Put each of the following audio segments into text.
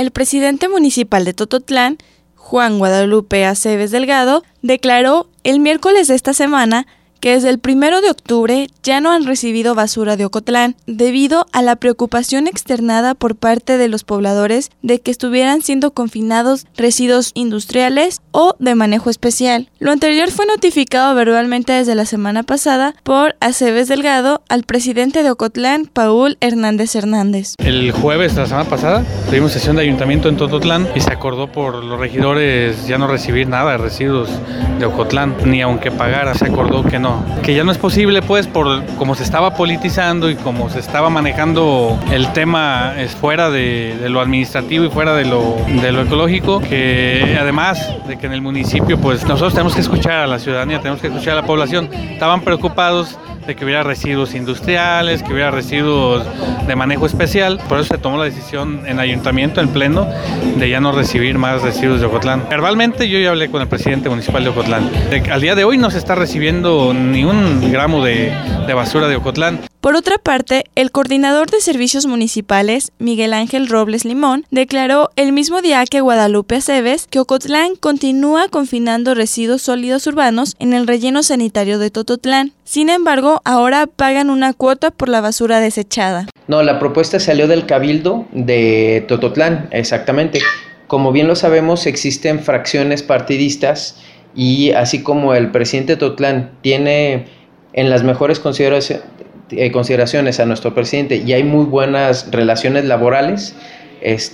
el presidente municipal de Tototlán, Juan Guadalupe Aceves Delgado, declaró el miércoles de esta semana que desde el 1 de octubre ya no han recibido basura de Ocotlán, debido a la preocupación externada por parte de los pobladores de que estuvieran siendo confinados residuos industriales o de manejo especial. Lo anterior fue notificado verbalmente desde la semana pasada por Aceves Delgado al presidente de Ocotlán, Paul Hernández Hernández. El jueves de la semana pasada tuvimos sesión de ayuntamiento en Tototlán y se acordó por los regidores ya no recibir nada de residuos de Ocotlán, ni aunque pagara, se acordó que ya no es posible, pues, por como se estaba politizando y como se estaba manejando el tema fuera de lo administrativo y fuera de lo ecológico, que además de que en el municipio, pues nosotros tenemos que escuchar a la ciudadanía, tenemos que escuchar a la población. Estaban preocupados de que hubiera residuos industriales, que hubiera residuos de manejo especial. Por eso se tomó la decisión en ayuntamiento, en pleno, de ya no recibir más residuos de Ocotlán. Verbalmente yo ya hablé con el presidente municipal de Ocotlán. Al día de hoy no se está recibiendo ni un gramo de basura de Ocotlán. Por otra parte, el coordinador de servicios municipales, Miguel Ángel Robles Limón, declaró el mismo día que Guadalupe Aceves que Ocotlán continúa confinando residuos sólidos urbanos en el relleno sanitario de Tototlán. Sin embargo, ahora pagan una cuota por la basura desechada. No, la propuesta salió del Cabildo de Tototlán, exactamente. Como bien lo sabemos, existen fracciones partidistas y así como el presidente de Tototlán tiene en las mejores consideraciones a nuestro presidente y hay muy buenas relaciones laborales, es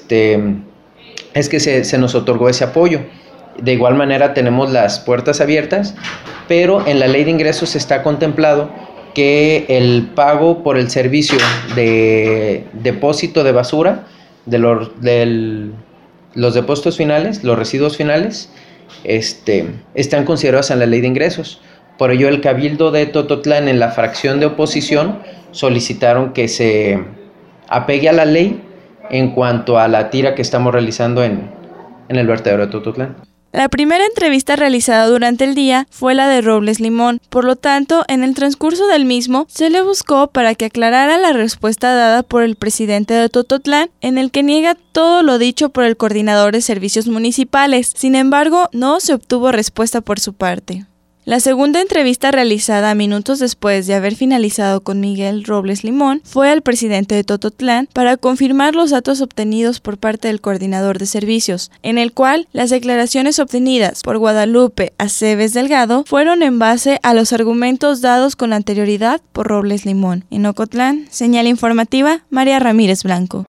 que se nos otorgó ese apoyo. De igual manera tenemos las puertas abiertas, pero en la ley de ingresos está contemplado que el pago por el servicio de depósito de basura, de los depósitos finales, los residuos finales, están considerados en la ley de ingresos. Por ello, el Cabildo de Tototlán, en la fracción de oposición, solicitaron que se apegue a la ley en cuanto a la tira que estamos realizando en el vertedero de Tototlán. La primera entrevista realizada durante el día fue la de Robles Limón. Por lo tanto, en el transcurso del mismo, se le buscó para que aclarara la respuesta dada por el presidente de Tototlán, en el que niega todo lo dicho por el coordinador de servicios municipales. Sin embargo, no se obtuvo respuesta por su parte. La segunda entrevista realizada minutos después de haber finalizado con Miguel Robles Limón fue al presidente de Tototlán para confirmar los datos obtenidos por parte del coordinador de servicios, en el cual las declaraciones obtenidas por Guadalupe Aceves Delgado fueron en base a los argumentos dados con anterioridad por Robles Limón. En Ocotlán, señal informativa, María Ramírez Blanco.